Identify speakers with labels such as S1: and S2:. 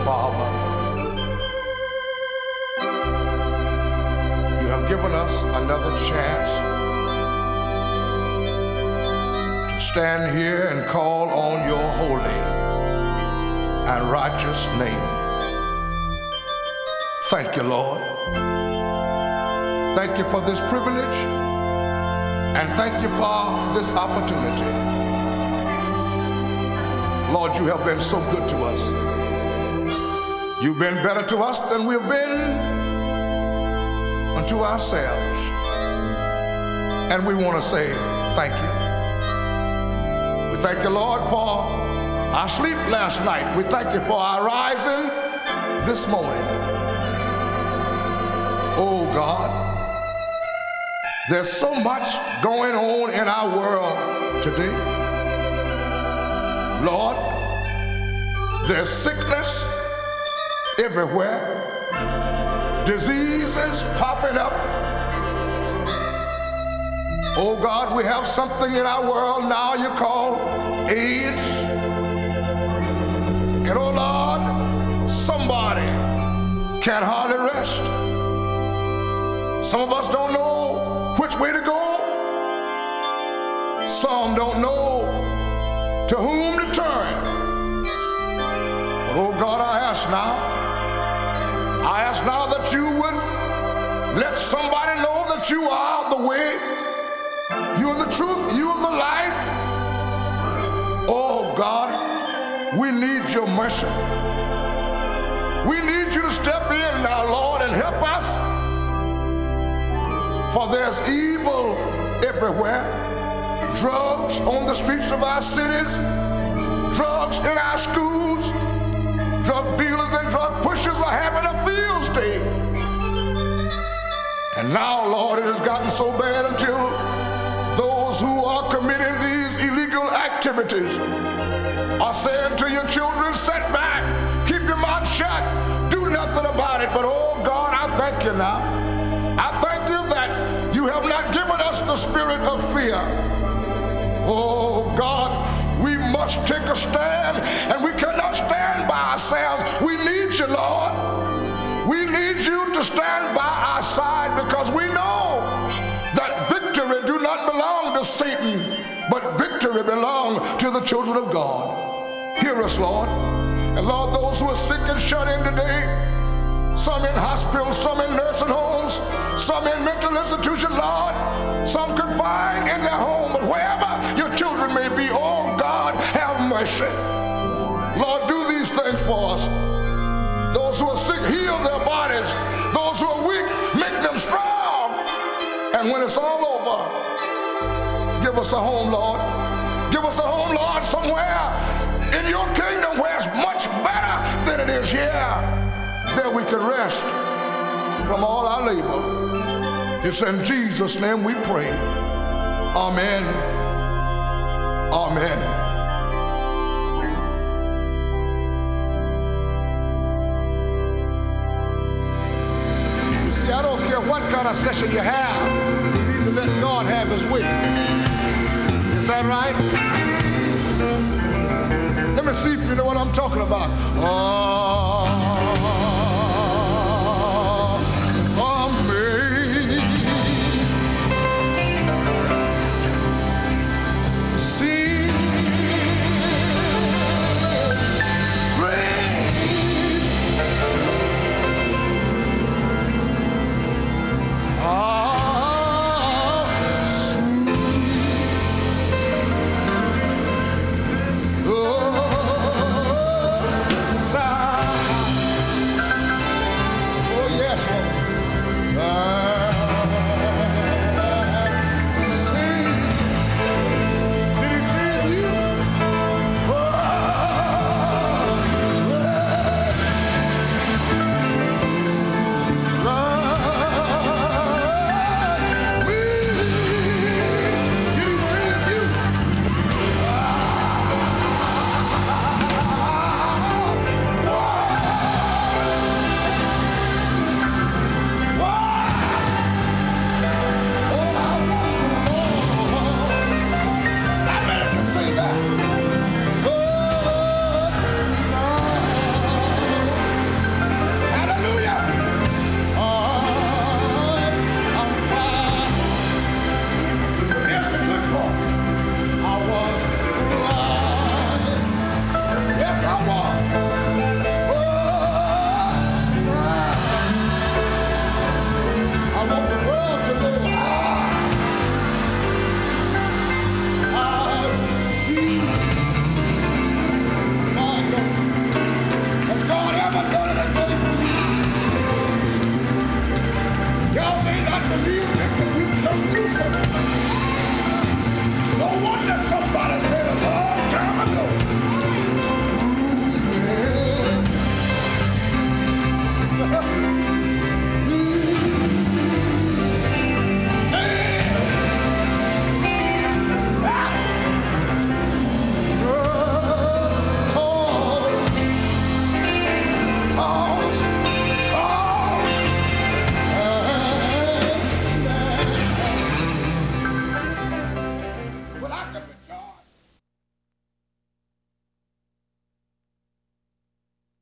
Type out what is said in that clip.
S1: Father, you have given us another chance to stand here and call on your holy and righteous name. Thank you, Lord. Thank you for this privilege, and thank you for this opportunity. Lord, you have been so good to us. You've been better to us than we've been unto ourselves. And we want to say thank you. We thank you, Lord, for our sleep last night. We thank you for our rising this morning. Oh God, there's so much going on in our world today. Lord, there's sickness everywhere, diseases popping up. Oh God, we have something in our world now you call AIDS. And oh Lord, somebody can't hardly rest. Some of us don't know which way to go. Some don't know to whom to turn. But oh God, I ask now that you would let somebody know that you are the way, you are the truth, you are the life. Oh God, we need your mercy. We need you to step in now, Lord, and help us. For there's evil everywhere. Drugs on the streets of our cities, drugs in our schools, drug dealers and drug pushers are having a field day. And now, Lord, it has gotten so bad until those who are committing these illegal activities are saying to your children, sit back, keep your mouth shut, do nothing about it. But oh God, I thank you now. I thank you that you have not given us the spirit of fear. Oh God, we must take a stand, and we cannot stand by ourselves. We need you, Lord. We need you to stand by our side, because we know that victory do not belong to Satan, but victory belongs to the children of God. Hear us, Lord. And Lord, those who are sick and shut in today, some in hospitals, some in nursing homes, some in mental institutions, Lord, some confined in their home, but wherever your children may be, oh God, have mercy. Lord, do these things for us. Those who are sick, heal their bodies. Those who are weak, make them strong. And when it's all over, give us a home, Lord. Give us a home, Lord, somewhere in your kingdom where it's much better than it is here. There we can rest from all our labor. It's in Jesus' name we pray. Amen. Amen. You see, I don't care what kind of session you have, you need to let God have his way. Is that right? Let me see if you know what I'm talking about.